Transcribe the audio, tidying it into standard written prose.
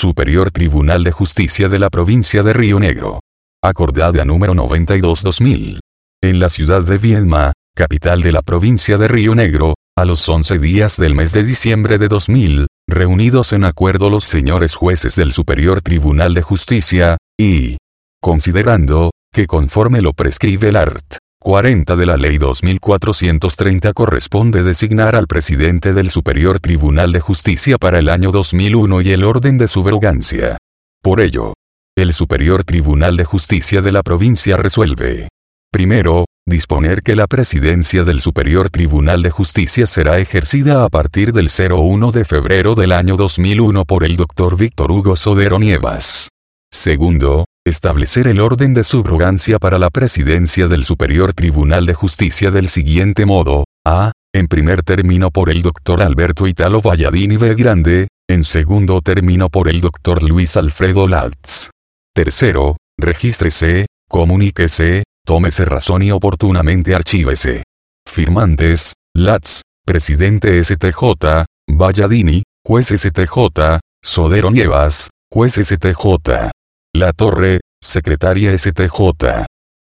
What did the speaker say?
Superior Tribunal de Justicia de la Provincia de Río Negro. Acordada número 92/2000. En la ciudad de Viedma, capital de la provincia de Río Negro, a los 11 días del mes de diciembre de 2000, reunidos en acuerdo los señores jueces del Superior Tribunal de Justicia, y considerando que conforme lo prescribe el art. 40 de la Ley 2430 corresponde designar al presidente del Superior Tribunal de Justicia para el año 2001 y el orden de subrogancia. Por ello, el Superior Tribunal de Justicia de la provincia resuelve: primero, disponer que la presidencia del Superior Tribunal de Justicia será ejercida a partir del 01 de febrero del año 2001 por el Dr. Víctor Hugo Sodero Nievas. Segundo, establecer el orden de subrogancia para la presidencia del Superior Tribunal de Justicia del siguiente modo: a. En primer término por el Dr. Alberto Italo Valladini Belgrande, en segundo término por el Dr. Luis Alfredo Latz. Tercero, regístrese, comuníquese, tómese razón y oportunamente archívese. Firmantes: Latz, presidente STJ, Valladini, juez STJ, Sodero Nievas, juez STJ. La Torre, secretaria STJ.